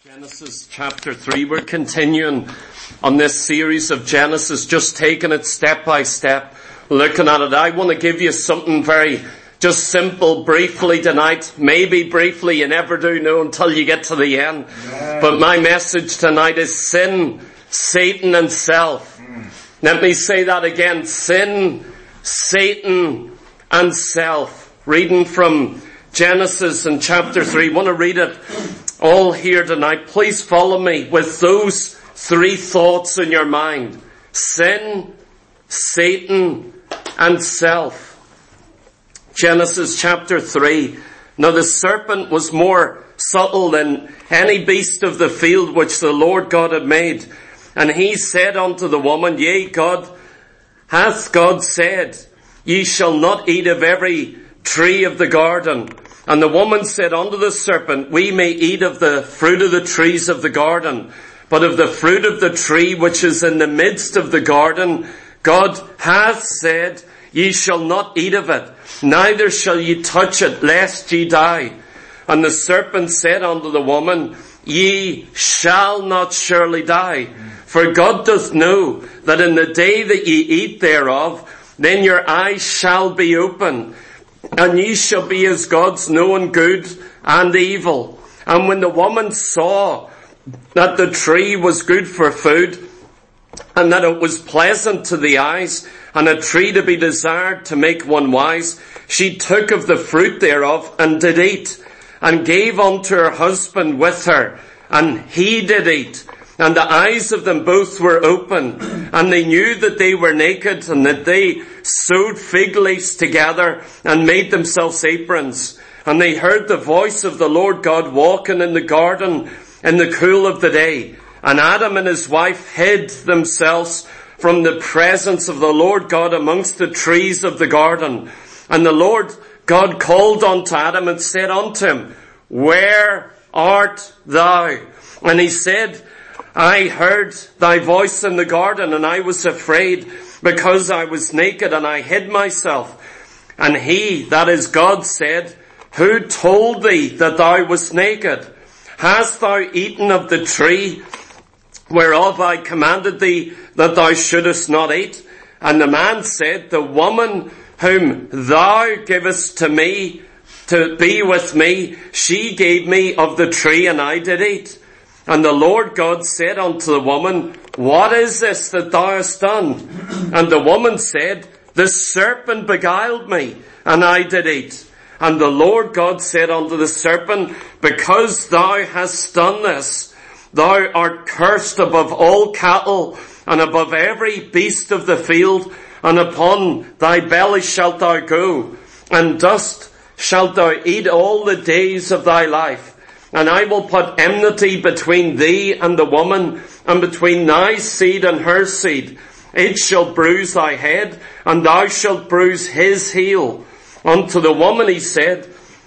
Genesis chapter 3. We're continuing on this series of Genesis, just taking it step by step, looking at it. I want to give you something very just simple, briefly tonight. Maybe briefly, you never do know until you get to the end. Yeah. But my message tonight is sin, Satan and self. Let me say that again. Sin, Satan and self. Reading from Genesis in chapter 3. I want to read it all here tonight. Please follow me with those three thoughts in your mind. Sin, Satan, and self. Genesis chapter 3. Now the serpent was more subtle than any beast of the field which the Lord God had made. And he said unto the woman, Yea, hath God said, Ye shall not eat of every tree of the garden. And the woman said unto the serpent, We may eat of the fruit of the trees of the garden, but of the fruit of the tree which is in the midst of the garden, God hath said, Ye shall not eat of it, neither shall ye touch it, lest ye die. And the serpent said unto the woman, Ye shall not surely die, for God doth know that in the day that ye eat thereof, then your eyes shall be open, and ye shall be as gods, knowing good and evil. And when the woman saw that the tree was good for food, and that it was pleasant to the eyes, and a tree to be desired to make one wise, she took of the fruit thereof, and did eat, and gave unto her husband with her, and he did eat. And the eyes of them both were open, and they knew that they were naked, and that they sewed fig leaves together, and made themselves aprons. And they heard the voice of the Lord God walking in the garden in the cool of the day. And Adam and his wife hid themselves from the presence of the Lord God amongst the trees of the garden. And the Lord God called unto Adam and said unto him, Where art thou? And he said, I heard thy voice in the garden, and I was afraid, because I was naked, and I hid myself. And he, that is God, said, Who told thee that thou wast naked? Hast thou eaten of the tree whereof I commanded thee that thou shouldest not eat? And the man said, The woman whom thou givest to me to be with me, she gave me of the tree, and I did eat. And the Lord God said unto the woman, What is this that thou hast done? And the woman said, The serpent beguiled me, and I did eat. And the Lord God said unto the serpent, Because thou hast done this, thou art cursed above all cattle, and above every beast of the field, and upon thy belly shalt thou go, and dust shalt thou eat all the days of thy life. And I will put enmity between thee and the woman, and between thy seed and her seed. It shall bruise thy head, and thou shalt bruise his heel. Unto the woman he said,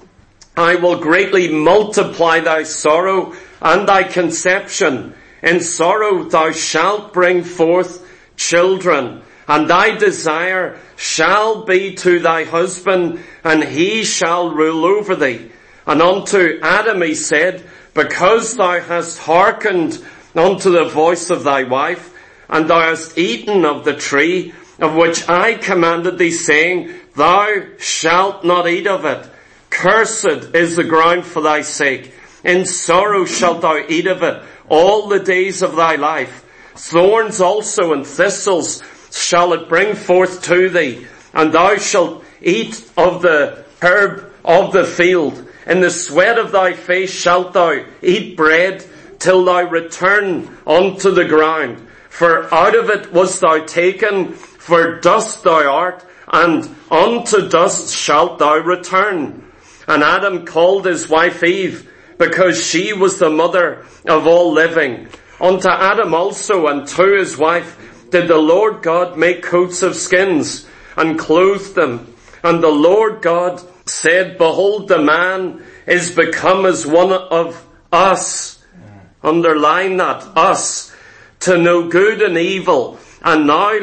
I will greatly multiply thy sorrow and thy conception. In sorrow thou shalt bring forth children, and thy desire shall be to thy husband, and he shall rule over thee. And unto Adam he said, Because thou hast hearkened unto the voice of thy wife, and thou hast eaten of the tree of which I commanded thee, saying, Thou shalt not eat of it. Cursed is the ground for thy sake. In sorrow shalt thou eat of it all the days of thy life. Thorns also and thistles shall it bring forth to thee, and thou shalt eat of the herb of the field. In the sweat of thy face shalt thou eat bread, till thou return unto the ground. For out of it wast thou taken, for dust thou art, and unto dust shalt thou return. And Adam called his wife Eve, because she was the mother of all living. Unto Adam also and to his wife did the Lord God make coats of skins, and clothed them. And the Lord God said, Behold, the man is become as one of us. Underline that, us, to know good and evil. And now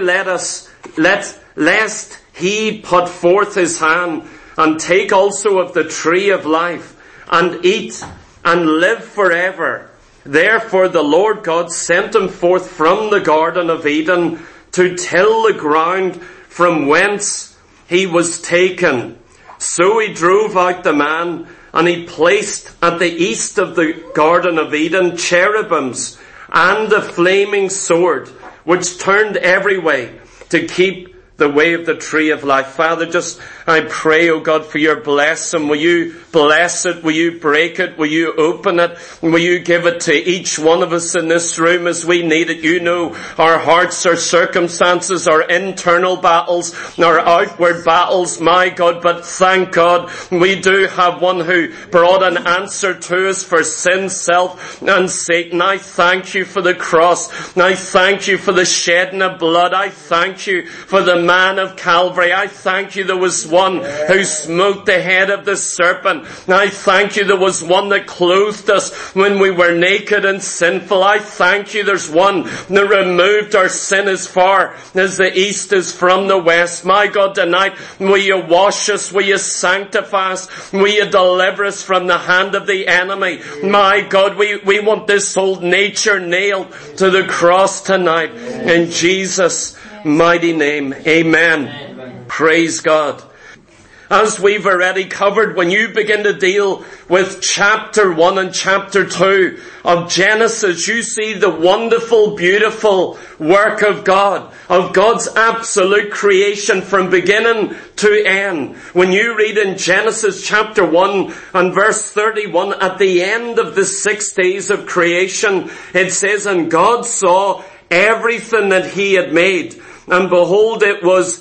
lest he put forth his hand, and take also of the tree of life, and eat, and live forever. Therefore the Lord God sent him forth from the Garden of Eden to till the ground from whence he was taken. So he drove out the man, and he placed at the east of the Garden of Eden cherubims and a flaming sword, which turned every way to keep the way of the tree of life. Father, just I pray, oh God, for your blessing. Will you bless it? Will you break it? Will you open it? Will you give it to each one of us in this room as we need it? You know our hearts, our circumstances, our internal battles, our outward battles, my God. But thank God we do have one who brought an answer to us for sin, self, and Satan. I thank you for the cross. I thank you for the shedding of blood. I thank you for the man of Calvary. I thank you there was one who smote the head of the serpent. I thank you there was one that clothed us when we were naked and sinful. I thank you there's one that removed our sin as far as the east is from the west. My God, tonight, will you wash us? Will you sanctify us? Will you deliver us from the hand of the enemy? My God, we want this old nature nailed to the cross tonight. In Jesus' mighty name, amen. Praise God. As we've already covered, when you begin to deal with chapter 1 and chapter 2 of Genesis, you see the wonderful, beautiful work of God, of God's absolute creation from beginning to end. When you read in Genesis chapter 1 and verse 31, at the end of the 6 days of creation, it says, "And God saw everything that he had made, and behold, it was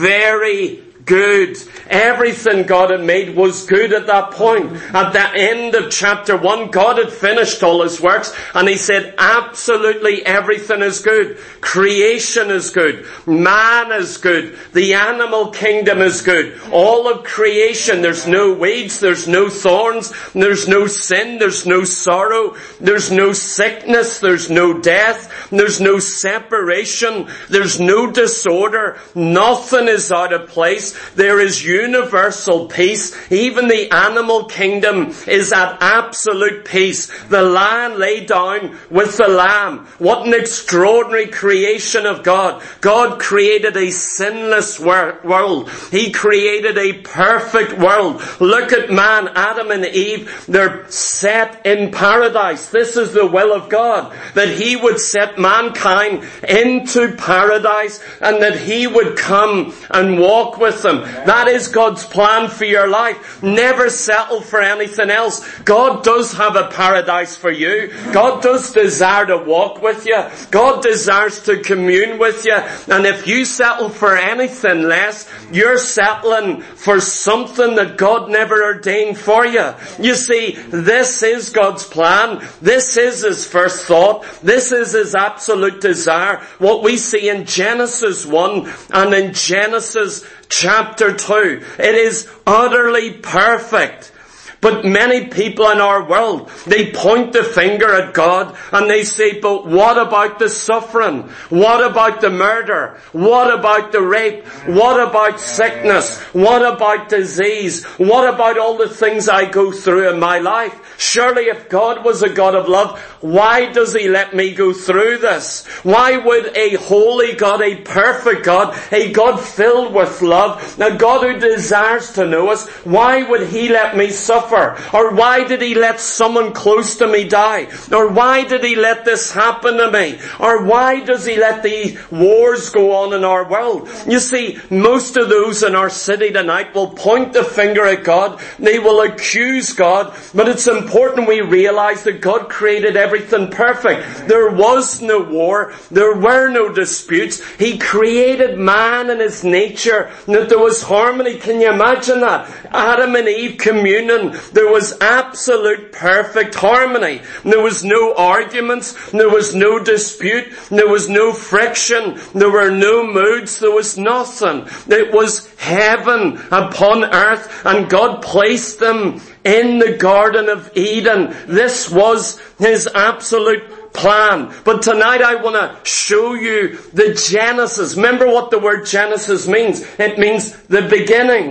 very good." Everything God had made was good at that point. At the end of chapter 1, God had finished all his works, and he said absolutely everything is good. Creation is good. Man is good. The animal kingdom is good. All of creation, there's no weeds, there's no thorns, there's no sin, there's no sorrow, there's no sickness, there's no death, there's no separation, there's no disorder. Nothing is out of place. There is universal peace. Even the animal kingdom is at absolute peace. The lion lay down with the lamb. What an extraordinary creation of God. God created a sinless world. He created a perfect world. Look at man, Adam and Eve. They're set in paradise. This is the will of God, that he would set mankind into paradise and that he would come and walk with them. That is God's plan for your life. Never settle for anything else. God does have a paradise for you. God does desire to walk with you. God desires to commune with you. And if you settle for anything less, you're settling for something that God never ordained for you. You see, this is God's plan. This is his first thought. This is his absolute desire. What we see in Genesis 1 and in Genesis chapter 2. It is utterly perfect. But many people in our world, they point the finger at God and they say, but what about the suffering? What about the murder? What about the rape? What about sickness? What about disease? What about all the things I go through in my life? Surely if God was a God of love, why does he let me go through this? Why would a holy God, a perfect God, a God filled with love, a God who desires to know us, why would he let me suffer? Or why did he let someone close to me die? Or why did he let this happen to me? Or why does he let these wars go on in our world? You see, most of those in our city tonight will point the finger at God. They will accuse God. But it's important we realize that God created everything perfect. There was no war. There were no disputes. He created man in his nature, that there was harmony. Can you imagine that? Adam and Eve communing. There was absolute perfect harmony. There was no arguments. There was no dispute. There was no friction. There were no moods. There was nothing. It was heaven upon earth, and God placed them in the Garden of Eden. This was his absolute plan. But tonight I want to show you the Genesis. Remember what the word Genesis means. It means the beginning.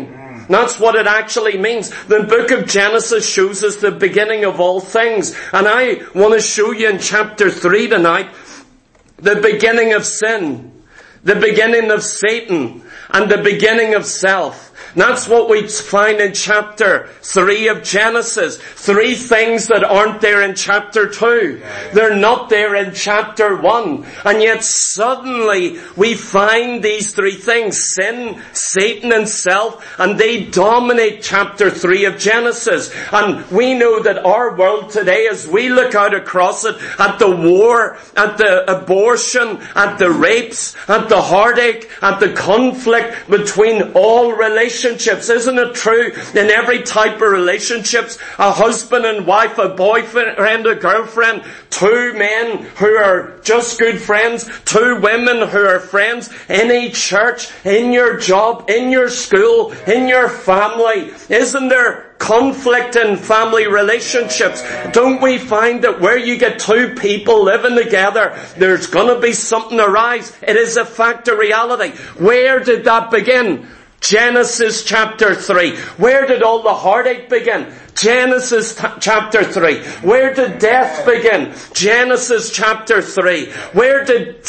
That's what it actually means. The book of Genesis shows us the beginning of all things. And I want to show you in chapter 3 tonight the beginning of sin, the beginning of Satan, and the beginning of self. That's what we find in chapter 3 of Genesis. 3 things that aren't there in chapter 2. They're not there in chapter 1. And yet suddenly we find these 3 things, sin, Satan, and self, and they dominate chapter 3 of Genesis. And we know that our world today, as we look out across it, at the war, at the abortion, at the rapes, at the heartache, at the conflict between all relationships, isn't it true? In every type of relationships, a husband and wife, a boyfriend, a girlfriend, 2 men who are just good friends, 2 women who are friends, in a church, in your job, in your school, in your family. Isn't there conflict in family relationships? Don't we find that where you get 2 people living together, there's going to be something arise? It is a fact of reality. Where did that begin? Genesis chapter 3. Where did all the heartache begin? Genesis chapter 3. Where did death begin? Genesis chapter 3. Where did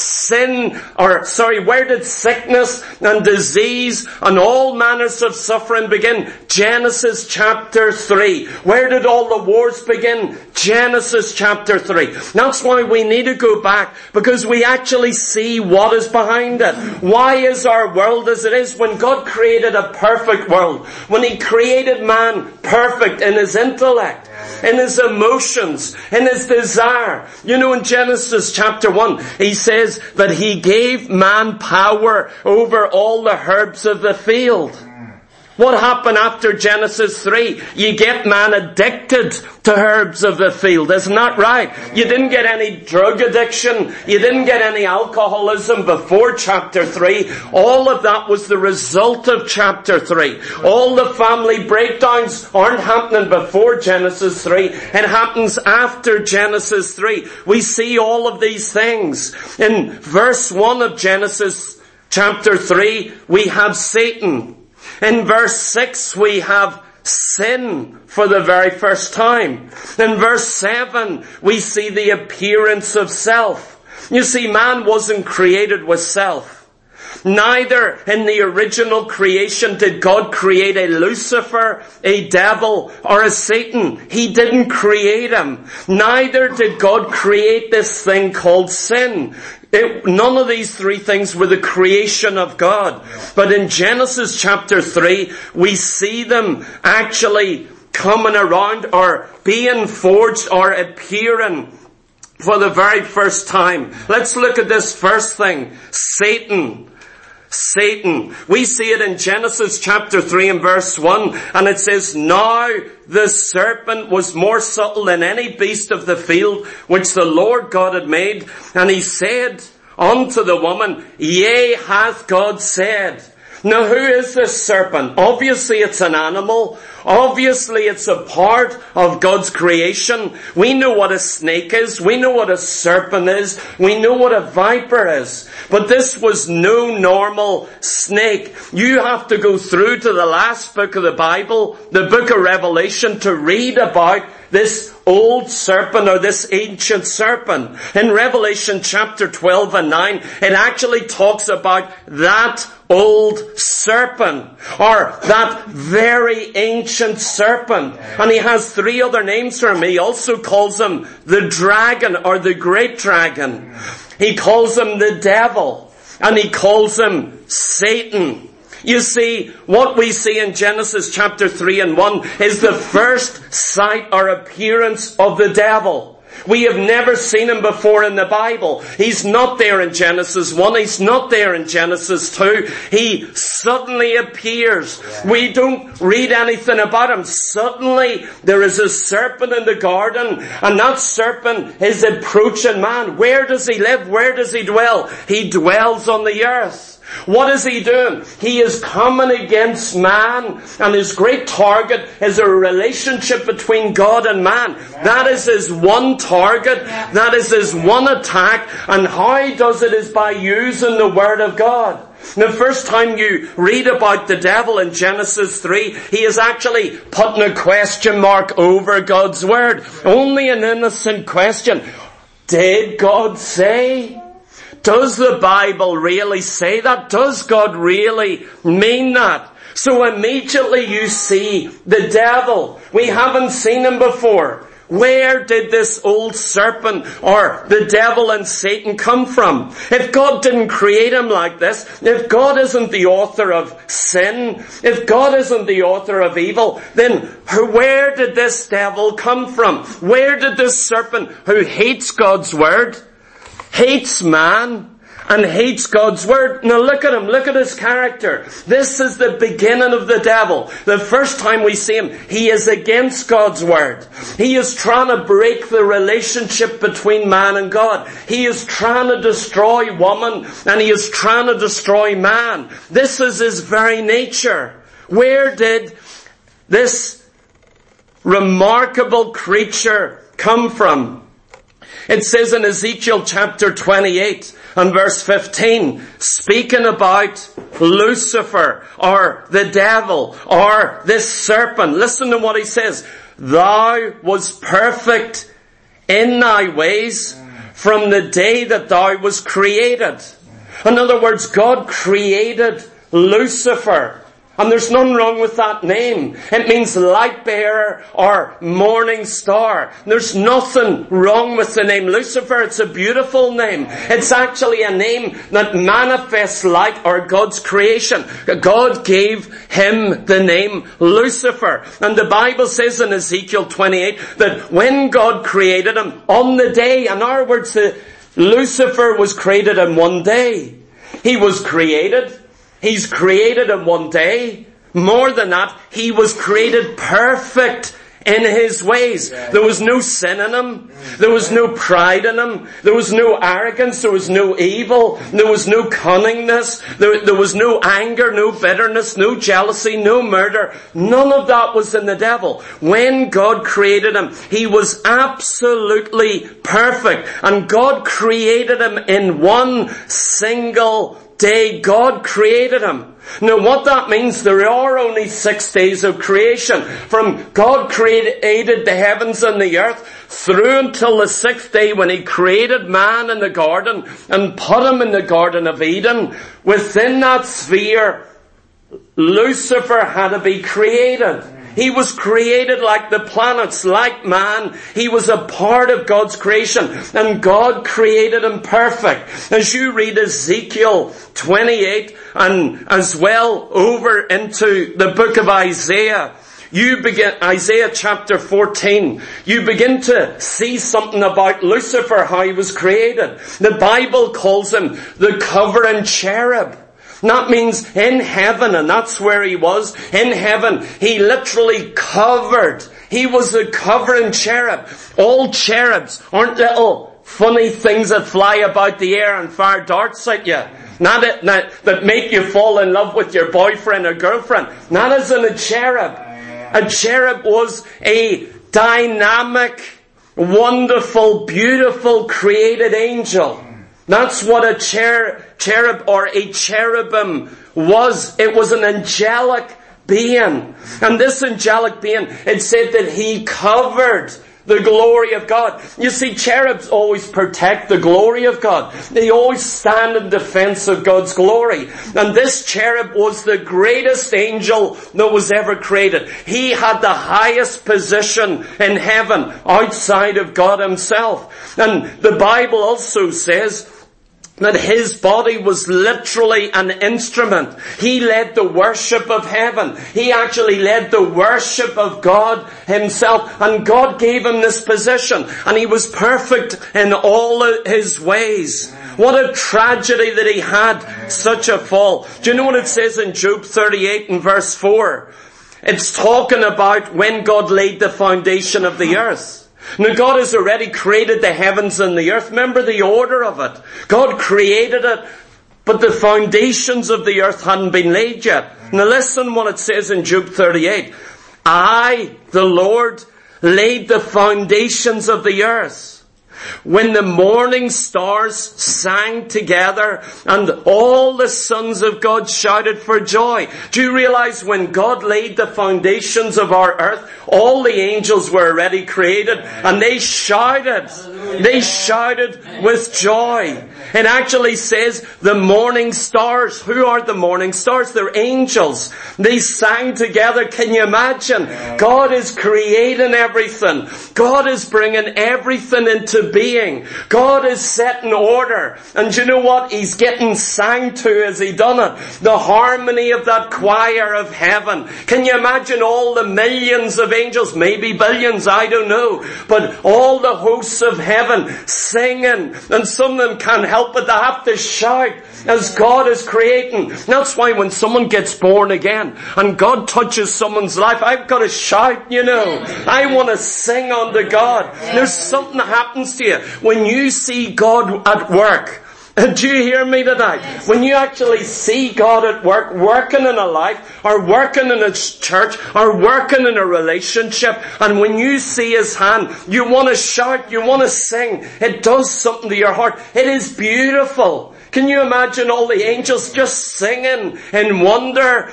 where did sickness and disease and all manners of suffering begin? Genesis chapter 3. Where did all the wars begin? Genesis chapter 3. That's why we need to go back, because we actually see what is behind it. Why is our world as it is? When God created a perfect world, when He created man perfect in his intellect, in his emotions, in his desire. You know, in Genesis chapter 1, He says that He gave man power over all the herbs of the field. What happened after Genesis 3? You get man addicted to herbs of the field. Isn't that right? You didn't get any drug addiction. You didn't get any alcoholism before chapter 3. All of that was the result of chapter 3. All the family breakdowns aren't happening before Genesis 3. It happens after Genesis 3. We see all of these things. In verse 1 of Genesis chapter 3, we have Satan. In verse 6, we have sin for the very first time. In verse 7, we see the appearance of self. You see, man wasn't created with self. Neither in the original creation did God create a Lucifer, a devil, or a Satan. He didn't create him. Neither did God create this thing called sin. None of these 3 things were the creation of God. But in Genesis chapter 3, we see them actually coming around or being forged or appearing for the very first time. Let's look at this first thing. Satan. We see it in Genesis chapter 3 and verse 1, and it says, "Now the serpent was more subtle than any beast of the field which the Lord God had made, and he said unto the woman, Yea, hath God said." Now who is this serpent? Obviously it's an animal. Obviously it's a part of God's creation. We know what a snake is. We know what a serpent is. We know what a viper is. But this was no normal snake. You have to go through to the last book of the Bible, the book of Revelation, to read about this old serpent or this ancient serpent. In Revelation chapter 12 and 9, it actually talks about that old serpent, or that very ancient serpent. And he has 3 other names for him. He also calls him the dragon, or the great dragon. He calls him the devil, and he calls him Satan. You see, what we see in Genesis chapter 3 and 1 is the first sight or appearance of the devil. We have never seen him before in the Bible. He's not there in Genesis 1. He's not there in Genesis 2. He suddenly appears. We don't read anything about him. Suddenly there is a serpent in the garden, and that serpent is approaching man. Where does he live? Where does he dwell? He dwells on the earth. What is he doing? He is coming against man, and his great target is a relationship between God and man. That is his one target. That is his one attack. And how he does it is by using the Word of God. The first time you read about the devil in Genesis 3, he is actually putting a question mark over God's word. Only an innocent question. Did God say? Does the Bible really say that? Does God really mean that? So immediately you see the devil. We haven't seen him before. Where did this old serpent or the devil and Satan come from? If God didn't create him like this, if God isn't the author of sin, if God isn't the author of evil, then where did this devil come from? Where did this serpent who hates God's word, hates man, and hates God's word? Now look at him, look at his character. This is the beginning of the devil. The first time we see him, he is against God's word. He is trying to break the relationship between man and God. He is trying to destroy woman, and he is trying to destroy man. This is his very nature. Where did this remarkable creature come from? It says in Ezekiel chapter 28 and verse 15, speaking about Lucifer or the devil or this serpent. Listen to what he says. Thou was perfect in thy ways from the day that thou was created. In other words, God created Lucifer. And there's nothing wrong with that name. It means light bearer or morning star. There's nothing wrong with the name Lucifer. It's a beautiful name. It's actually a name that manifests light or God's creation. God gave him the name Lucifer. And the Bible says in Ezekiel 28 that when God created him on the day, in other words, Lucifer was created in one day. He was created. He's created in one day. More than that, he was created perfect in his ways. There was no sin in him. There was no pride in him. There was no arrogance. There was no evil. There was no cunningness. There was no anger, no bitterness, no jealousy, no murder. None of that was in the devil. When God created him, he was absolutely perfect. And God created him in one single day. God created him. Now what that means, there are only 6 days of creation. From God created the heavens and the earth through until the 6th day when he created man in the garden and put him in the Garden of Eden. Within that sphere, Lucifer had to be created. He was created like the planets, like man. He was a part of God's creation. And God created him perfect. As you read Ezekiel 28 and as well over into the book of Isaiah, Isaiah chapter 14, you begin to see something about Lucifer, how he was created. The Bible calls him the covering cherub. That means in heaven, and that's where he was. In heaven, he literally covered. He was a covering cherub. All cherubs aren't little funny things that fly about the air and fire darts at you. Not that make you fall in love with your boyfriend or girlfriend. That isn't a cherub. A cherub was a dynamic, wonderful, beautiful, created angel. That's what a cherub or a cherubim was. It was an angelic being. And this angelic being, it said that he covered the glory of God. You see, cherubs always protect the glory of God. They always stand in defense of God's glory. And this cherub was the greatest angel that was ever created. He had the highest position in heaven outside of God himself. And the Bible also says that his body was literally an instrument. He led the worship of heaven. He actually led the worship of God himself. And God gave him this position. And he was perfect in all his ways. What a tragedy that he had such a fall. Do you know what it says in Job 38 and verse 4? It's talking about when God laid the foundation of the earth. Now God has already created the heavens and the earth. Remember the order of it. God created it, but the foundations of the earth hadn't been laid yet. Now listen what it says in Job 38. I, the Lord, laid the foundations of the earth, When the morning stars sang together and all the sons of God shouted for joy. Do you realize when God laid the foundations of our earth, all the angels were already created and they shouted. They shouted with joy. It actually says the morning stars. Who are the morning stars? They're angels. They sang together. Can you imagine? God is creating everything. God is bringing everything into being. God is setting order. And you know what? He's getting sang to as he done it. The harmony of that choir of heaven. Can you imagine all the millions of angels, maybe billions, I don't know, but all the hosts of heaven singing, and some of them can't help it, they have to shout as God is creating. That's why when someone gets born again and God touches someone's life, I've got to shout, you know. I want to sing unto God. There's something that happens to you when you see God at work. Do you hear me tonight? When you actually see God at work, working in a life, or working in a church, or working in a relationship, and when you see His hand, you want to shout, you want to sing. It does something to your heart. It is beautiful. Can you imagine all the angels just singing in wonder?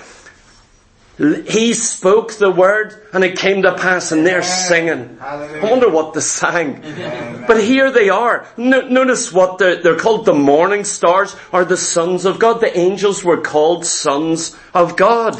He spoke the word and it came to pass, and they're singing. Hallelujah. I wonder what they sang. But here they are. Notice what they're called, the morning stars, or the sons of God. The angels were called sons of God.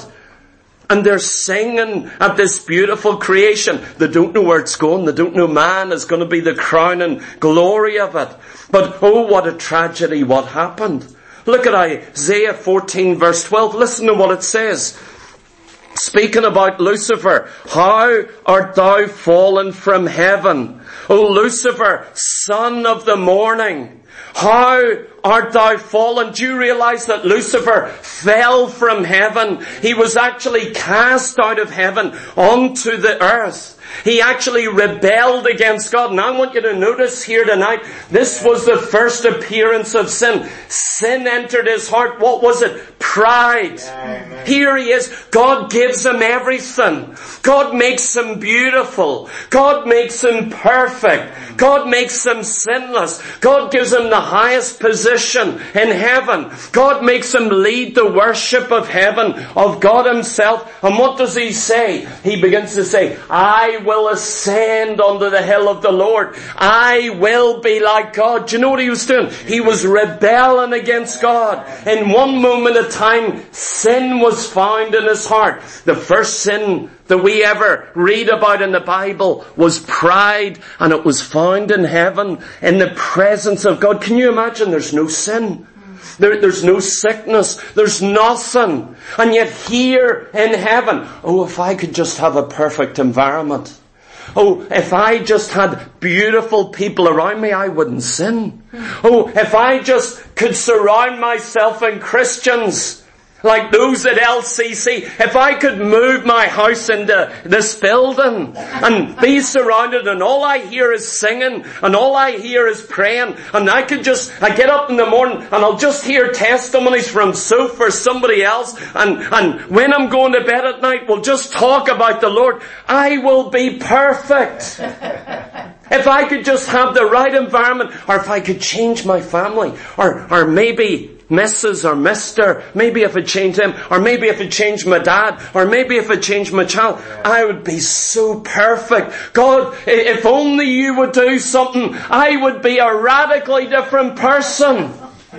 And they're singing at this beautiful creation. They don't know where it's going. They don't know man is going to be the crowning glory of it. But oh, what a tragedy what happened. Look at Isaiah 14 verse 12. Listen to what it says. Speaking about Lucifer, how art thou fallen from heaven, O Lucifer, son of the morning? How art thou fallen? Do you realize that Lucifer fell from heaven? He was actually cast out of heaven onto the earth. He actually rebelled against God. And I want you to notice here tonight, this was the first appearance of sin. Sin entered his heart. What was it? Pride. Amen. Here he is. God gives him everything. God makes him beautiful. God makes him perfect. God makes him sinless. God gives him the highest position in heaven. God makes him lead the worship of heaven, of God himself. And what does he say? He begins to say, I will ascend unto the hill of the Lord. I will be like God. Do you know what he was doing? He was rebelling against God. In one moment of time, sin was found in his heart. The first sin that we ever read about in the Bible was pride, and it was found in heaven in the presence of God. Can you imagine? There's no sin. There's no sickness. There's nothing. And yet here in heaven, oh, if I could just have a perfect environment. Oh, if I just had beautiful people around me, I wouldn't sin. Oh, if I just could surround myself in Christians like those at LCC, if I could move my house into this building and be surrounded and all I hear is singing and all I hear is praying, and I get up in the morning and I'll just hear testimonies from Soph or somebody else, and when I'm going to bed at night we'll just talk about the Lord, I will be perfect. If I could just have the right environment, or if I could change my family, or maybe Mrs. or Mr., maybe if I changed them, or maybe if I changed my dad, or maybe if I changed my child, I would be so perfect. God, if only you would do something, I would be a radically different person.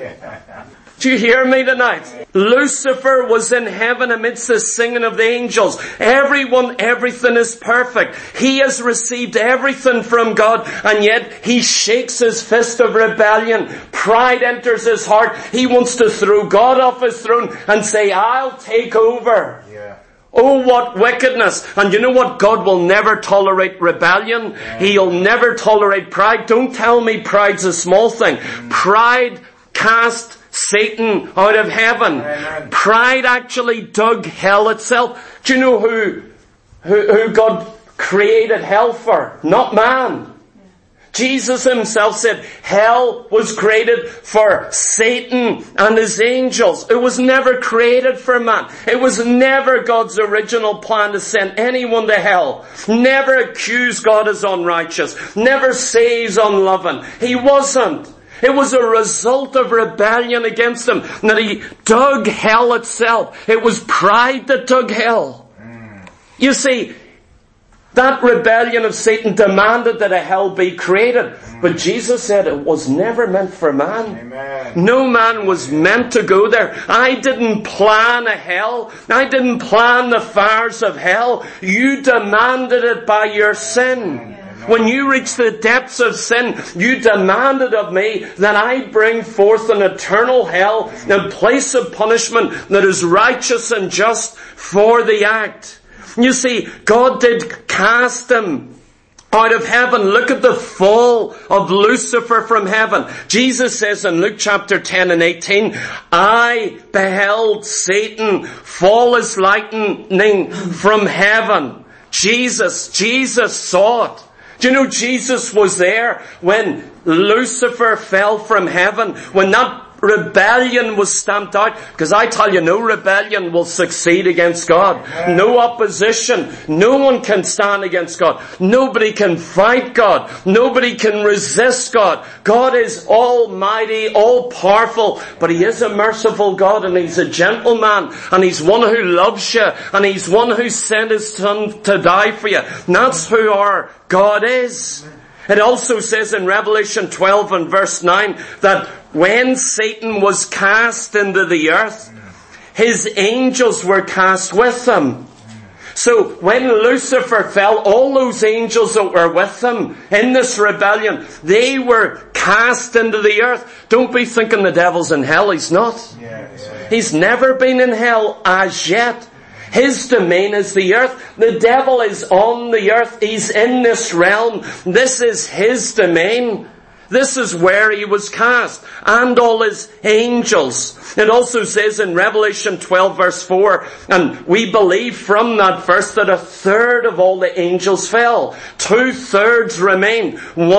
Do you hear me tonight? Lucifer was in heaven amidst the singing of the angels. Everything is perfect. He has received everything from God, and yet he shakes his fist of rebellion. Pride enters his heart. He wants to throw God off his throne and say, I'll take over. Oh, what wickedness. And you know what? God will never tolerate rebellion. He'll never tolerate pride. Don't tell me pride's a small thing. Pride cast Satan out of heaven. Amen. Pride actually dug hell itself. Do you know who God created hell for? Not man. Jesus himself said hell was created for Satan and his angels. It was never created for man. It was never God's original plan to send anyone to hell. Never accuse God as unrighteous. Never say he's unloving. He wasn't. It was a result of rebellion against him that he dug hell itself. It was pride that dug hell. You see, that rebellion of Satan demanded that a hell be created. But Jesus said it was never meant for man. Amen. No man was meant to go there. I didn't plan a hell. I didn't plan the fires of hell. You demanded it by your sin. When you reach the depths of sin, you demanded of me that I bring forth an eternal hell, a place of punishment that is righteous and just for the act. You see, God did cast him out of heaven. Look at the fall of Lucifer from heaven. Jesus says in Luke chapter 10 and 18, I beheld Satan fall as lightning from heaven. Jesus saw it. Do you know Jesus was there when Lucifer fell from heaven, when that rebellion was stamped out? Because I tell you, no rebellion will succeed against God. No opposition. No one can stand against God. Nobody can fight God. Nobody can resist God. God is almighty, all-powerful, but he is a merciful God, and he's a gentleman, and he's one who loves you, and he's one who sent his son to die for you. And that's who our God is. It also says in Revelation 12 and verse 9 that when Satan was cast into the earth, his angels were cast with him. So when Lucifer fell, all those angels that were with him in this rebellion, they were cast into the earth. Don't be thinking the devil's in hell. He's not. He's never been in hell as yet. His domain is the earth. The devil is on the earth. He's in this realm. This is his domain. This is where he was cast. And all his angels. It also says in Revelation 12 verse 4, and we believe from that verse that 1/3 of all the angels fell. 2/3 remained.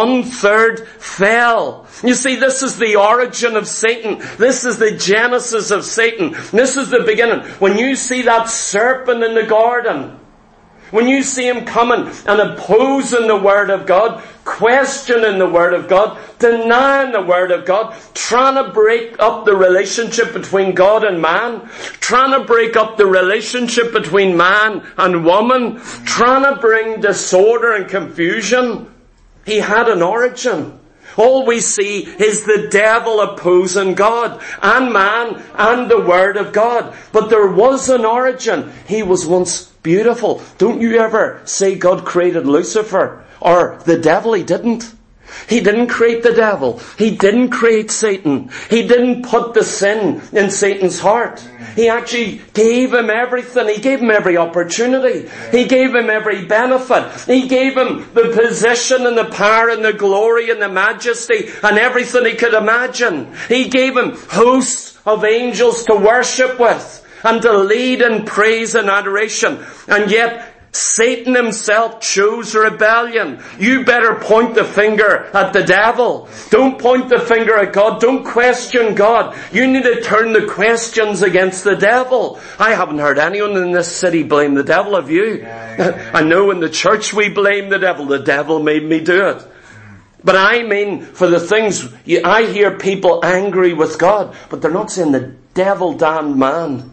1/3 fell. You see, this is the origin of Satan. This is the genesis of Satan. This is the beginning. When you see that serpent in the garden, when you see him coming and opposing the Word of God, questioning the Word of God, denying the Word of God, trying to break up the relationship between God and man, trying to break up the relationship between man and woman, trying to bring disorder and confusion, he had an origin. All we see is the devil opposing God and man and the Word of God. But there was an origin. He was once beautiful. Don't you ever say God created Lucifer or the devil. He didn't. He didn't create the devil. He didn't create Satan. He didn't put the sin in Satan's heart. He actually gave him everything. He gave him every opportunity. He gave him every benefit. He gave him the position and the power and the glory and the majesty and everything he could imagine. He gave him hosts of angels to worship with and to lead in praise and adoration. And yet, Satan himself chose rebellion. You better point the finger at the devil. Don't point the finger at God. Don't question God. You need to turn the questions against the devil. I haven't heard anyone in this city blame the devil, have you? I know in the church we blame the devil. The devil made me do it. But I mean, for the things, I hear people angry with God, but they're not saying the devil damned man.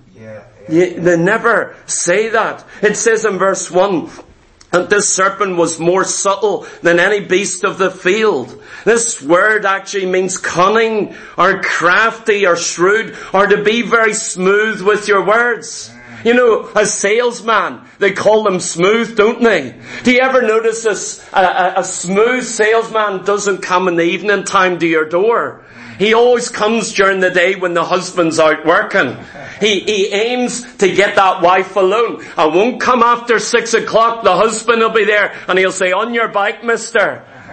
They never say that. It says in verse 1 that this serpent was more subtle than any beast of the field. This word actually means cunning or crafty or shrewd or to be very smooth with your words. You know, a salesman, they call them smooth, don't they? Do you ever notice a smooth salesman doesn't come in the evening time to your door? He always comes during the day when the husband's out working. He aims to get that wife alone. I won't come after 6 o'clock. The husband will be there and he'll say, on your bike, mister.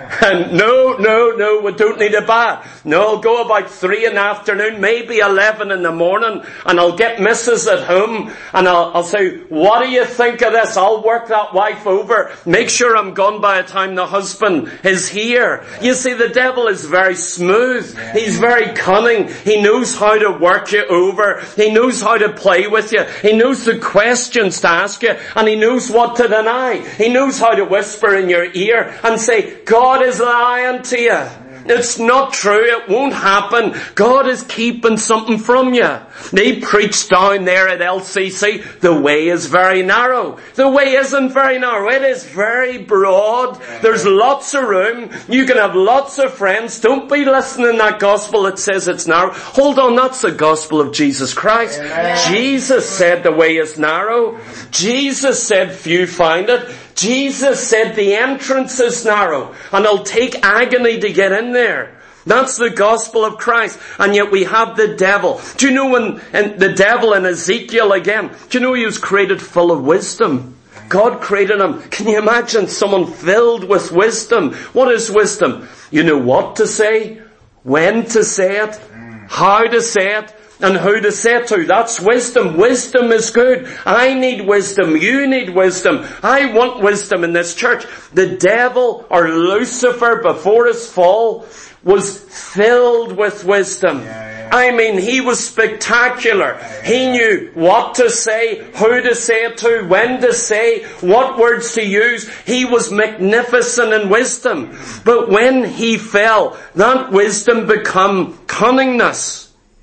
And no, we don't need a bath. No, I'll go about 3 in the afternoon, maybe 11 in the morning, and I'll get Mrs. at home, and I'll say, what do you think of this? I'll work that wife over. Make sure I'm gone by the time the husband is here. You see, the devil is very smooth. He's very cunning. He knows how to work you over. He knows how to play with you. He knows the questions to ask you, and he knows what to deny. He knows how to whisper in your ear and say, God is lying to you. It's not true. It won't happen. God is keeping something from you. They preach down there at LCC, the way is very narrow. The way isn't very narrow. It is very broad. There's lots of room. You can have lots of friends. Don't be listening to that gospel that says it's narrow. Hold on, that's the gospel of Jesus Christ. Amen. Jesus said the way is narrow. Jesus said few find it. Jesus said the entrance is narrow, and it'll take agony to get in there. That's the gospel of Christ. And yet we have the devil. Do you know when the devil in Ezekiel again, do you know he was created full of wisdom? God created him. Can you imagine someone filled with wisdom? What is wisdom? You know what to say, when to say it, how to say it, and who to say it to. That's wisdom. Wisdom is good. I need wisdom. You need wisdom. I want wisdom in this church. The devil, or Lucifer, before his fall, was filled with wisdom. I mean, he was spectacular. He knew what to say, who to say it to, when to say, what words to use. He was magnificent in wisdom. But when he fell, that wisdom became cunningness.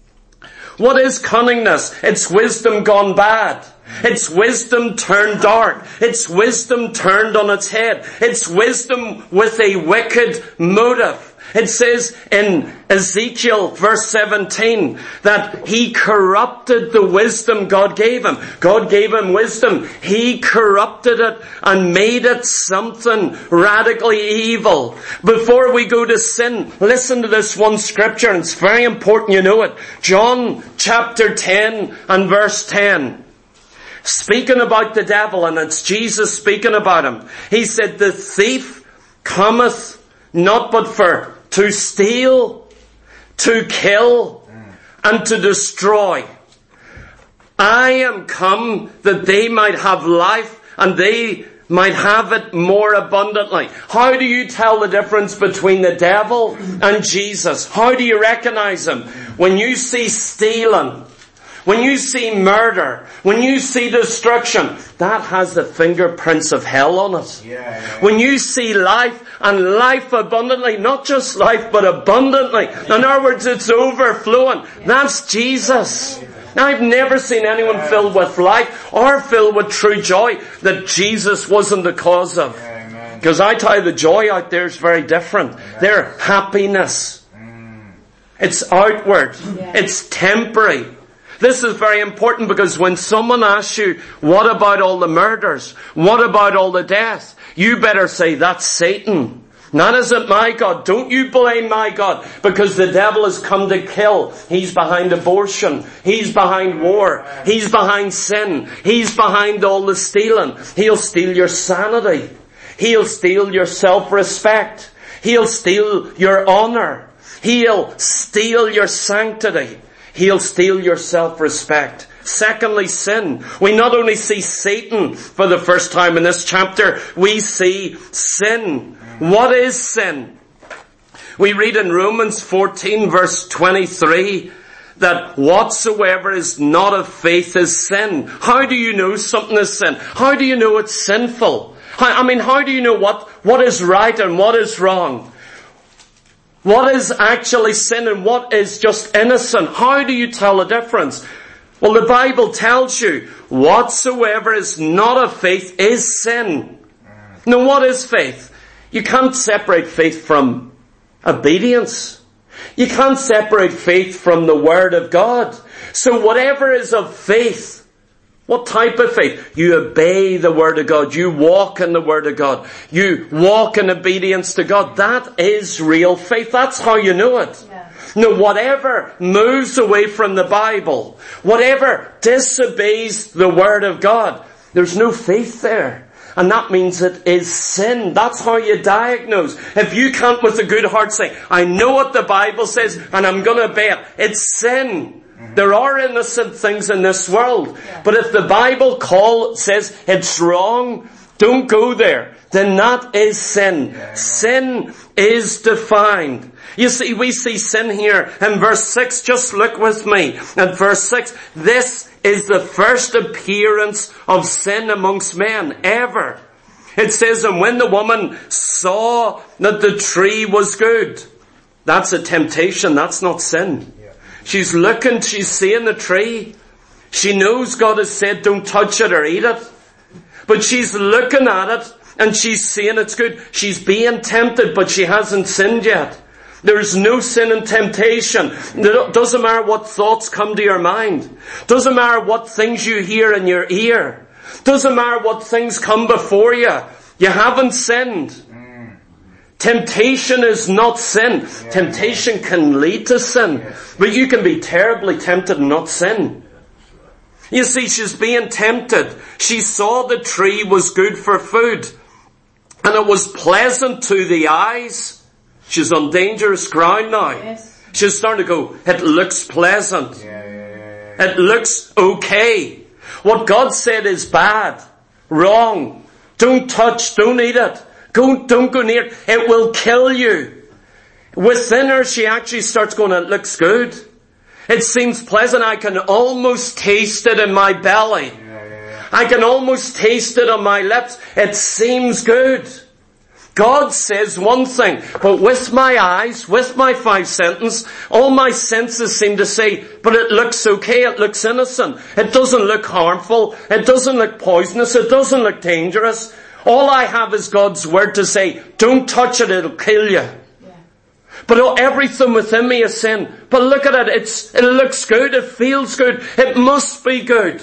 What is cunningness? It's wisdom gone bad. It's wisdom turned dark. It's wisdom turned on its head. It's wisdom with a wicked motive. It says in Ezekiel verse 17 that he corrupted the wisdom God gave him. God gave him wisdom. He corrupted it and made it something radically evil. Before we go to sin, listen to this one scripture, and it's very important you know it. John chapter 10 and verse 10. Speaking about the devil, and it's Jesus speaking about him. He said, the thief cometh not but for to steal, to kill, and to destroy. I am come that they might have life, and they might have it more abundantly. How do you tell the difference between the devil and Jesus? How do you recognize him? When you see stealing, when you see murder, when you see destruction, that has the fingerprints of hell on it. When you see life, and life abundantly, not just life, but abundantly. In other words, it's overflowing. That's Jesus. Now, I've never seen anyone filled with life or filled with true joy that Jesus wasn't the cause of. Because I tell you, the joy out there is very different. Their happiness. It's outward. It's temporary. This is very important because when someone asks you, what about all the murders? What about all the death? You better say, that's Satan. That isn't my God. Don't you blame my God, because the devil has come to kill. He's behind abortion. He's behind war. He's behind sin. He's behind all the stealing. He'll steal your sanity. He'll steal your self-respect. He'll steal your honor. He'll steal your sanctity. He'll steal your self-respect. Secondly, sin. We not only see Satan for the first time in this chapter, we see sin. What is sin? We read in Romans 14 verse 23 that whatsoever is not of faith is sin. How do you know something is sin? How do you know it's sinful? How do you know what is right and what is wrong? What is actually sin and what is just innocent? How do you tell the difference? Well, the Bible tells you, whatsoever is not of faith is sin. Now, what is faith? You can't separate faith from obedience. You can't separate faith from the Word of God. So whatever is of faith, what type of faith? You obey the Word of God. You walk in the Word of God. You walk in obedience to God. That is real faith. That's how you know it. Yeah. Now, whatever moves away from the Bible, whatever disobeys the Word of God, there's no faith there. And that means it is sin. That's how you diagnose. If you can't with a good heart say, I know what the Bible says and I'm going to obey it, it's sin. There are innocent things in this world. But if the Bible says it's wrong, don't go there, then that is sin. Sin is defined. You see, we see sin here in verse 6. Just look with me at verse 6. This is the first appearance of sin amongst men ever. It says, and when the woman saw that the tree was good. That's a temptation, that's not sin. She's looking, she's seeing the tree. She knows God has said don't touch it or eat it. But she's looking at it and she's seeing it's good. She's being tempted, but she hasn't sinned yet. There's no sin in temptation. It doesn't matter what thoughts come to your mind. Doesn't matter what things you hear in your ear. Doesn't matter what things come before you. You haven't sinned. Temptation is not sin. Temptation can lead to sin. But you can be terribly tempted and not sin. You see, she's being tempted. She saw the tree was good for food. And it was pleasant to the eyes. She's on dangerous ground now. She's starting to go, it looks pleasant. It looks okay. What God said is bad, wrong. Don't touch, don't eat it. Don't go near it. It will kill you. Within her, she actually starts going, it looks good. It seems pleasant. I can almost taste it in my belly. I can almost taste it on my lips. It seems good. God says one thing, but with my eyes, with my 5 senses, all my senses seem to say, but it looks okay, it looks innocent. It doesn't look harmful. It doesn't look poisonous. It doesn't look dangerous. All I have is God's word to say, don't touch it, it'll kill you. But everything within me is sin. But look at it, it looks good, it feels good, it must be good.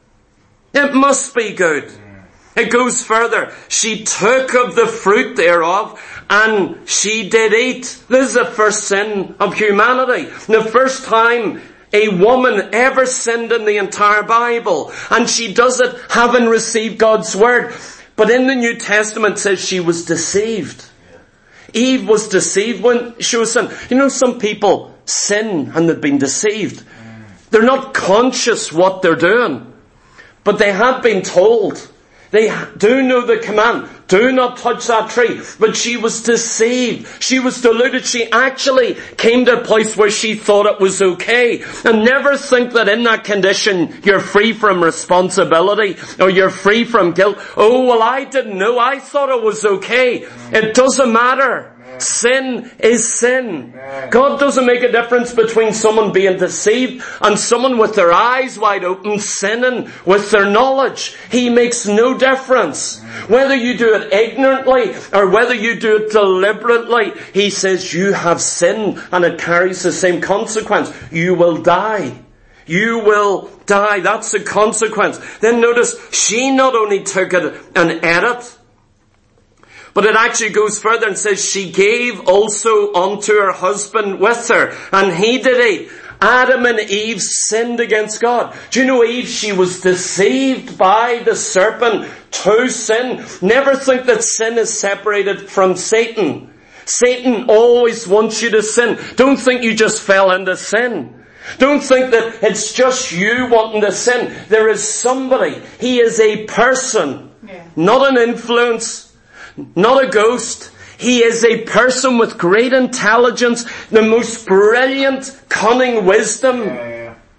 It must be good. It goes further. She took of the fruit thereof, and she did eat. This is the first sin of humanity. The first time a woman ever sinned in the entire Bible. And she does it having received God's word. But in the New Testament it says she was deceived. Eve was deceived when she was sin. You know, some people sin and they've been deceived. They're not conscious what they're doing. But they have been told. They do know the command. Do not touch that tree. But she was deceived. She was deluded. She actually came to a place where she thought it was okay. And never think that in that condition you're free from responsibility or you're free from guilt. Oh, well, I didn't know. I thought it was okay. It doesn't matter. Sin is sin. God doesn't make a difference between someone being deceived and someone with their eyes wide open sinning with their knowledge. He makes no difference. Whether you do it ignorantly or whether you do it deliberately, He says you have sinned and it carries the same consequence. You will die. You will die. That's the consequence. Then notice, she not only took it and ate it, but it actually goes further and says she gave also unto her husband with her, and he did eat. Adam and Eve sinned against God. Do you know Eve? She was deceived by the serpent to sin. Never think that sin is separated from Satan. Satan always wants you to sin. Don't think you just fell into sin. Don't think that it's just you wanting to sin. There is somebody. He is a person, not an influence. Not a ghost. He is a person with great intelligence, the most brilliant, cunning wisdom.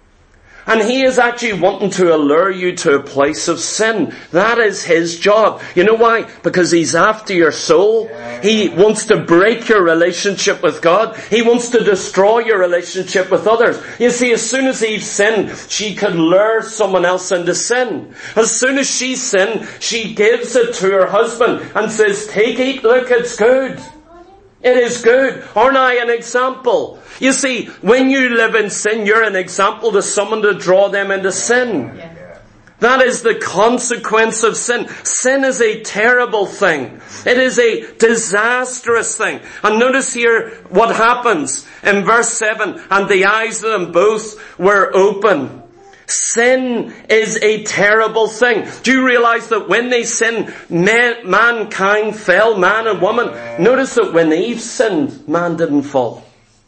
And He is actually wanting to allure you to a place of sin. That is His job. You know why? Because He's after your soul. He wants to break your relationship with God. He wants to destroy your relationship with others. You see, as soon as Eve sinned, she could lure someone else into sin. As soon as she sinned, she gives it to her husband and says, take, eat, look, it's good. It is good. Aren't I an example? You see, when you live in sin, you're an example to someone to draw them into sin. That is the consequence of sin. Sin is a terrible thing. It is a disastrous thing. And notice here what happens in verse 7. And the eyes of them both were open, Sin is a terrible thing. Do you realize that when they sinned, mankind fell, man and woman? Notice that when Eve sinned, man didn't fall.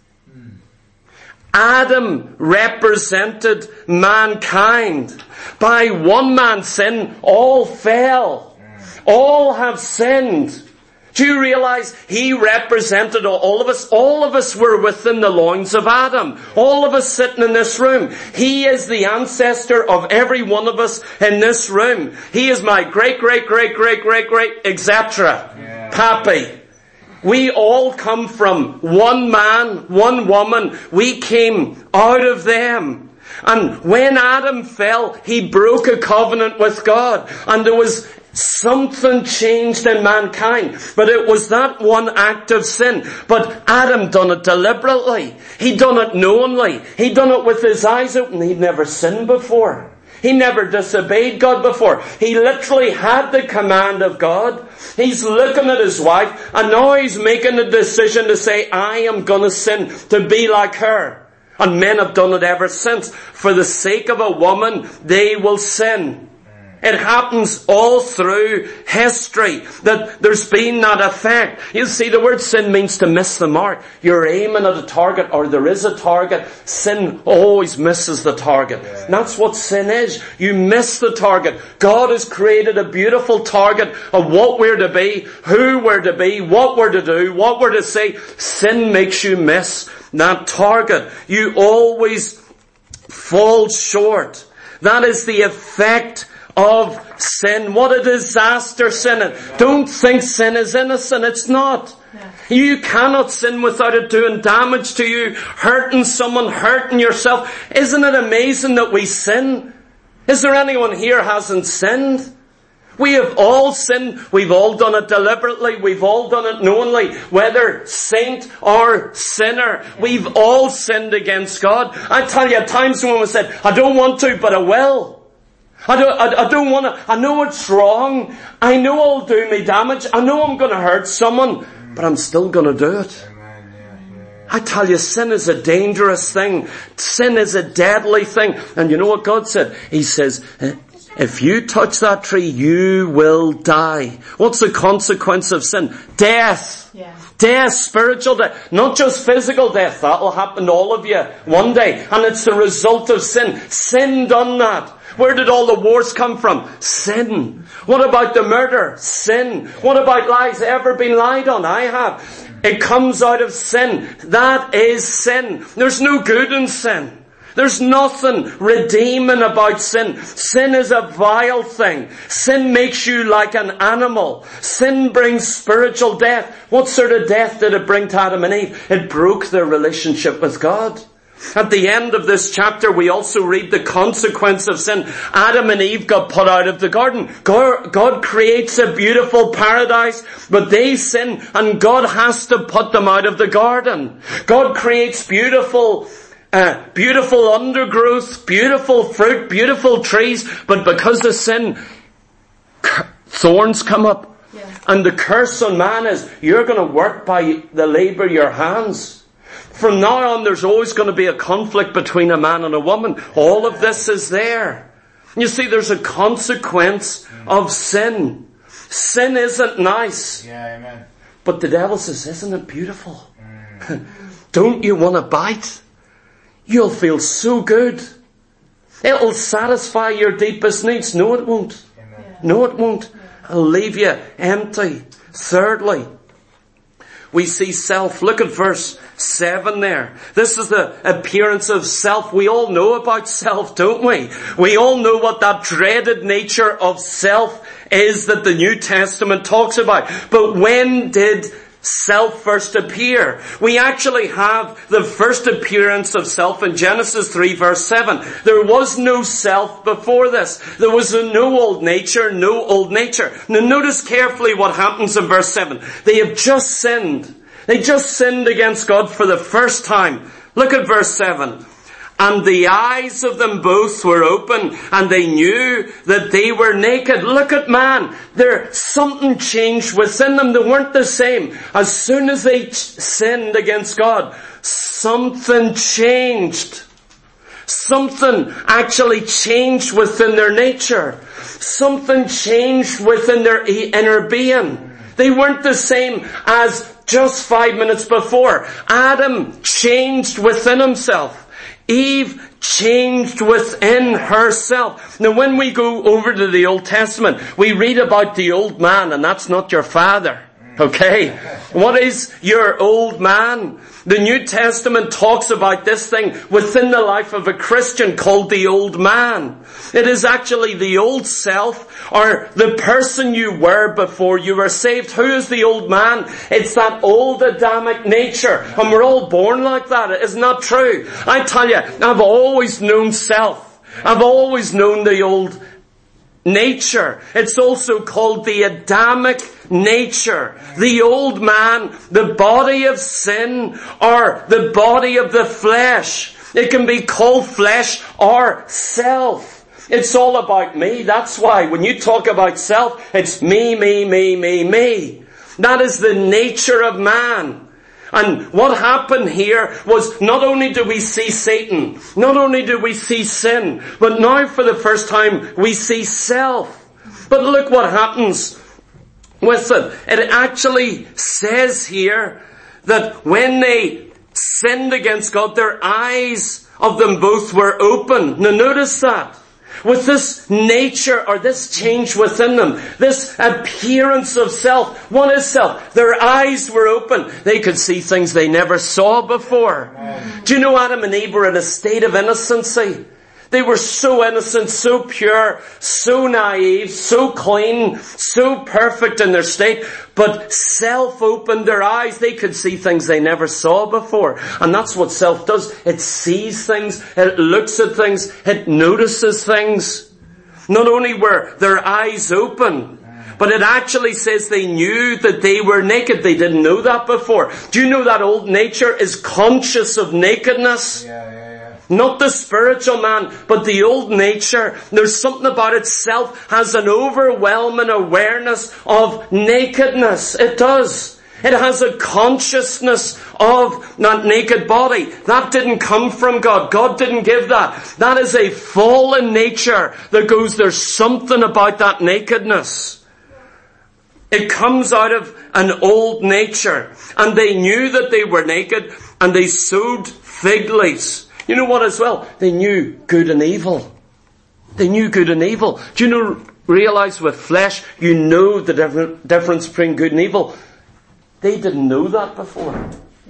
Adam represented mankind. By one man's sin, all fell. All have sinned. Do you realize he represented all of us? All of us were within the loins of Adam. All of us sitting in this room. He is the ancestor of every one of us in this room. He is my great, etc. Pappy. We all come from one man, one woman. We came out of them. And when Adam fell, he broke a covenant with God. And there was something changed in mankind. But it was that one act of sin. But Adam done it deliberately. He done it knowingly. He done it with his eyes open. He'd never sinned before. He never disobeyed God before. He literally had the command of God. He's looking at his wife, and now he's making a decision to say, I am going to sin to be like her. And men have done it ever since. For the sake of a woman, they will sin. It happens all through history that there's been that effect. You see, the word sin means to miss the mark. You're aiming at a target, or there is a target. Sin always misses the target. And that's what sin is. You miss the target. God has created a beautiful target of what we're to be, who we're to be, what we're to do, what we're to say. Sin makes you miss that target. You always fall short. That is the effect of sin. What a disaster sin is. Don't think sin is innocent. It's not. You cannot sin without it doing damage to you, hurting someone, hurting yourself. Isn't it amazing that we sin? Is there anyone here who hasn't sinned? We have all sinned. We've all done it deliberately. We've all done it knowingly. Whether saint or sinner, we've all sinned against God. I tell you, at times when we said, I don't want to, but I will. I don't want to. I know it's wrong. I know it'll do me damage. I know I'm going to hurt someone, but I'm still going to do it. I tell you, sin is a dangerous thing. Sin is a deadly thing. And you know what God said? He says, if you touch that tree, you will die. What's the consequence of sin? Death. Yeah. Death, spiritual death. Not just physical death. That'll happen to all of you one day. And it's the result of sin. Sin done that. Where did all the wars come from? Sin. What about the murder? Sin. What about lies? Ever been lied on? I have. It comes out of sin. That is sin. There's no good in sin. There's nothing redeeming about sin. Sin is a vile thing. Sin makes you like an animal. Sin brings spiritual death. What sort of death did it bring to Adam and Eve? It broke their relationship with God. At the end of this chapter, we also read the consequence of sin. Adam and Eve got put out of the garden. God creates a beautiful paradise, but they sin, and God has to put them out of the garden. God creates beautiful undergrowth, beautiful fruit, beautiful trees, but because of sin, thorns come up. Yeah. And the curse on man is, you're going to work by the labour of your hands. From now on, there's always going to be a conflict between a man and a woman. All of this is there. You see, there's a consequence of sin. Sin isn't nice. Yeah, amen. But the devil says, isn't it beautiful? Don't you want to bite? You'll feel so good. It'll satisfy your deepest needs. No, it won't. Amen. No, it won't. It'll leave you empty. Thirdly, we see self. Look at verse 7 there. This is the appearance of self. We all know about self, don't we? We all know what that dreaded nature of self is that the New Testament talks about. But when did self first appear? We actually have the first appearance of self in Genesis 3 verse 7. There was no self before this. There was no old nature, no old nature. Now notice carefully what happens in verse 7. They have just sinned. They just sinned against God for the first time. Look at verse 7. And the eyes of them both were open, and they knew that they were naked. Look at man. Something changed within them. They weren't the same. As soon as they sinned against God, something changed. something actually changed within their nature. Something changed within their inner being. They weren't the same as just 5 minutes before. Adam changed within himself. Eve changed within herself. Now when we go over to the Old Testament, we read about the old man, and that's not your father. Okay? What is your old man? The New Testament talks about this thing within the life of a Christian called the old man. It is actually the old self, or the person you were before you were saved. Who is the old man? It's that old Adamic nature. And we're all born like that. Isn't that true? I tell you, I've always known self. I've always known the old nature. It's also called the Adamic nature. The old man, the body of sin, or the body of the flesh. It can be called flesh or self. It's all about me. That's why when you talk about self, it's me, me, me, me, me. That is the nature of man. And what happened here was not only do we see Satan, not only do we see sin, but now for the first time we see self. But look what happens with it. It actually says here that when they sinned against God, their eyes of them both were open. Now notice that. With this nature or this change within them, this appearance of self. What is self? Their eyes were open. They could see things they never saw before. Do you know Adam and Eve were in a state of innocency? They were so innocent, so pure, so naive, so clean, so perfect in their state. But self opened their eyes. They could see things they never saw before. And that's what self does. It sees things, it looks at things, it notices things. Not only were their eyes open, but it actually says they knew that they were naked. They didn't know that before. Do you know that old nature is conscious of nakedness? Not the spiritual man, but the old nature. There's something about itself has an overwhelming awareness of nakedness. It does. It has a consciousness of that naked body. That didn't come from God. God didn't give that. That is a fallen nature that goes, there's something about that nakedness. It comes out of an old nature. And they knew that they were naked, and they sewed fig leaves. You know what as well? They knew good and evil. They knew good and evil. Do you realize with flesh, you know the difference between good and evil? They didn't know that before.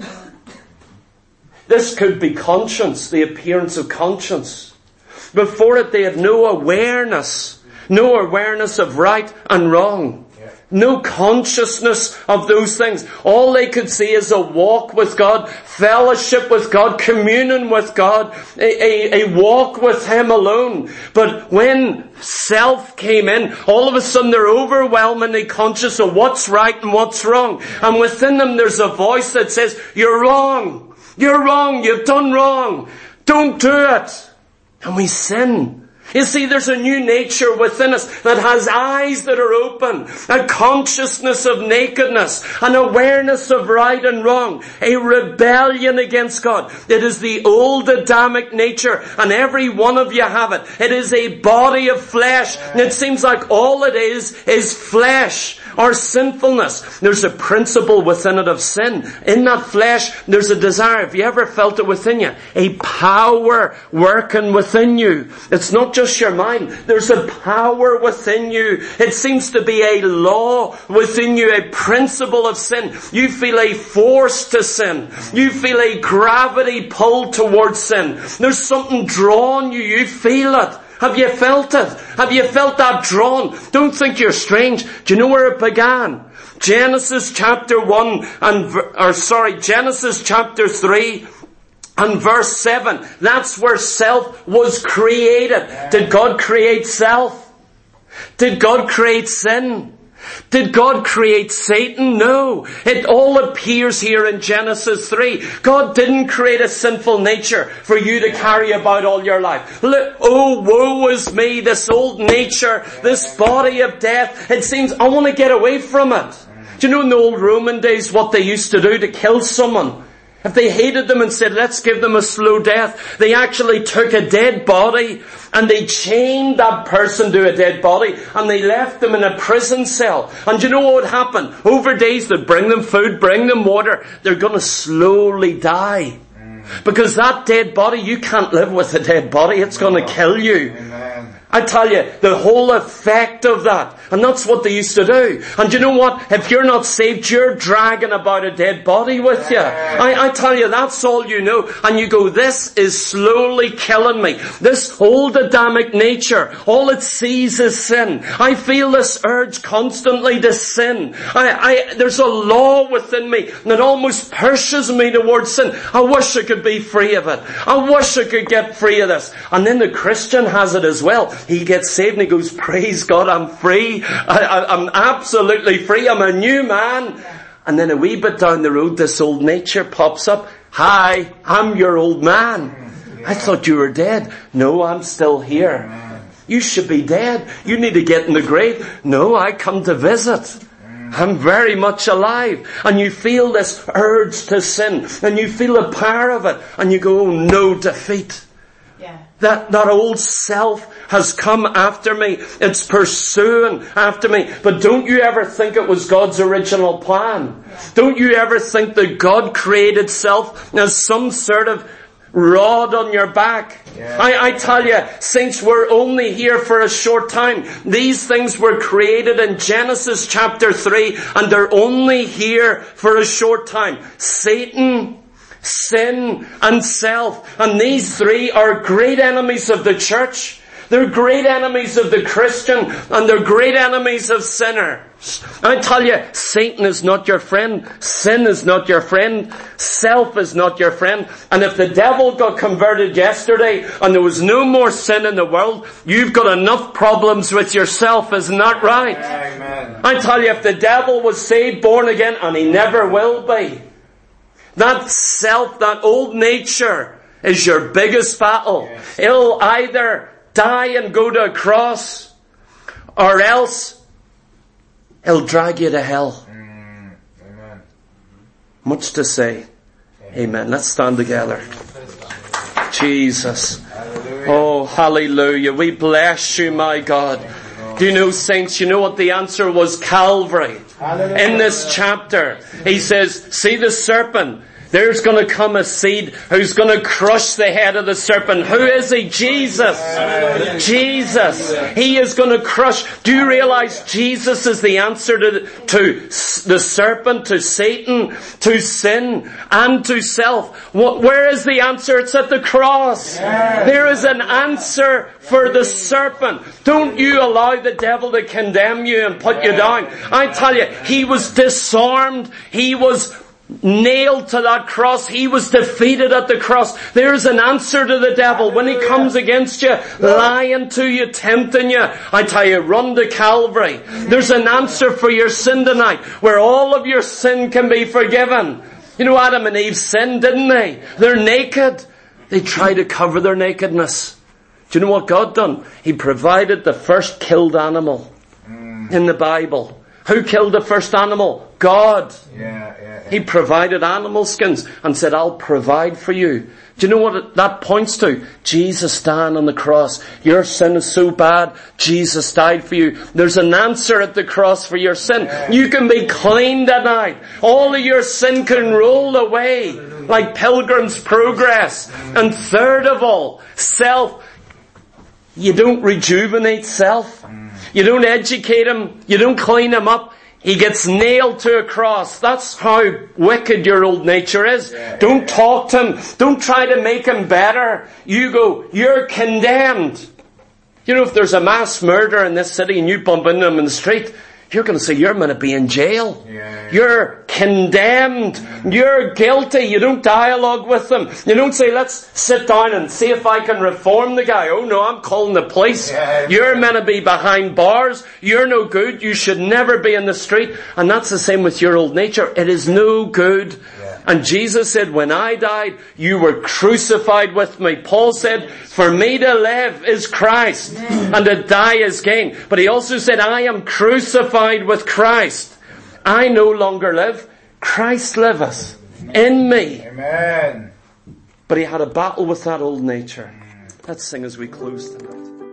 This could be conscience, the appearance of conscience. Before it, they had no awareness of right and wrong. No consciousness of those things. All they could see is a walk with God, fellowship with God, communion with God, a walk with Him alone. But when self came in, all of a sudden they're overwhelmingly conscious of what's right and what's wrong. And within them there's a voice that says, you're wrong. You're wrong. You've done wrong. Don't do it. And we sin. You see, there's a new nature within us that has eyes that are open, a consciousness of nakedness, an awareness of right and wrong, a rebellion against God. It is the old Adamic nature, and every one of you have it. It is a body of flesh, and it seems like all it is flesh. Or sinfulness. There's a principle within it of sin. In that flesh, there's a desire. Have you ever felt it within you? A power working within you. It's not just your mind. There's a power within you. It seems to be a law within you, a principle of sin. You feel a force to sin. You feel a gravity pull towards sin. There's something drawing you. You feel it. Have you felt it? Have you felt that drawn? Don't think you're strange. Do you know where it began? Genesis chapter 3 and verse 7. That's where self was created. Did God create self? Did God create sin? Did God create Satan? No. It all appears here in Genesis 3. God didn't create a sinful nature for you to carry about all your life. Look, oh, woe is me, this old nature, this body of death. It seems I want to get away from it. Do you know in the old Roman days what they used to do to kill someone? If they hated them and said, let's give them a slow death, they actually took a dead body and they chained that person to a dead body and they left them in a prison cell. And you know what would happen? Over days they'd bring them food, bring them water. They're going to slowly die. Because that dead body, you can't live with a dead body. It's going to kill you. Amen. I tell you, the whole effect of that. And that's what they used to do. And you know what? If you're not saved, you're dragging about a dead body with you. I tell you, that's all you know. And you go, this is slowly killing me. This old Adamic nature, all it sees is sin. I feel this urge constantly to sin. There's a law within me that almost pushes me towards sin. I wish I could be free of it. I wish I could get free of this. And then the Christian has it as well. He gets saved and he goes, praise God, I'm free. I'm absolutely free. I'm a new man. And then a wee bit down the road, this old nature pops up. Hi, I'm your old man. I thought you were dead. No, I'm still here. You should be dead. You need to get in the grave. No, I come to visit. I'm very much alive. And you feel this urge to sin. And you feel the power of it. And you go, oh, no defeat. That old self has come after me. It's pursuing after me. But don't you ever think it was God's original plan? Don't you ever think that God created self as some sort of rod on your back? I tell you, saints, we're only here for a short time. These things were created in Genesis chapter 3, and they're only here for a short time. Satan, sin, and self. And these three are great enemies of the church. They're great enemies of the Christian, and they're great enemies of sinners. I tell you, Satan is not your friend. Sin is not your friend. Self is not your friend. And if the devil got converted yesterday and there was no more sin in the world, you've got enough problems with yourself, isn't that right? Amen. I tell you, if the devil was saved, born again, and he never will be, that self, that old nature, is your biggest battle. Yes. It'll either die and go to a cross, or else it'll drag you to hell. Amen. Much to say. Amen. Let's stand together. Jesus. Hallelujah. Oh, hallelujah. We bless you, my God. Do you know, saints, you know what the answer was? Calvary. Hallelujah. In this chapter, he says, see the serpent. There's going to come a seed who's going to crush the head of the serpent. Who is he? Jesus. Jesus. He is going to crush. Do you realize Jesus is the answer to the serpent, to Satan, to sin, and to self? Where is the answer? It's at the cross. There is an answer for the serpent. Don't you allow the devil to condemn you and put you down. I tell you, he was disarmed. He was nailed to that cross. He was defeated at the cross. There's an answer to the devil when he comes against you, lying to you, tempting you. I tell you, run to Calvary. There's an answer for your sin tonight, where all of your sin can be forgiven. You know, Adam and Eve sinned, didn't they? They're naked. They try to cover their nakedness. Do you know what God done? He provided the first killed animal in the Bible. Who killed the first animal? God. He provided animal skins and said, I'll provide for you. Do you know what that points to? Jesus dying on the cross. Your sin is so bad, Jesus died for you. There's an answer at the cross for your sin. You can be clean tonight. All of your sin can roll away like Pilgrim's Progress. And third of all, self. You don't rejuvenate self. You don't educate him. You don't clean him up. He gets nailed to a cross. That's how wicked your old nature is. Don't talk to him. Don't try to make him better. You go, you're condemned. You know, if there's a mass murder in this city and you bump into him in the street, you're going to say, you're going to be in jail. You're condemned. You're guilty. You don't dialogue with them. You don't say, let's sit down and see if I can reform the guy. Oh no, I'm calling the police. You're meant to be behind bars. You're no good. You should never be in the street. And that's the same with your old nature. It is no good. And Jesus said, when I died, you were crucified with me. Paul said, for me to live is Christ, and to die is gain. But he also said, I am crucified with Christ. I no longer live. Christ liveth in me. Amen. But he had a battle with that old nature. Let's sing as we close tonight.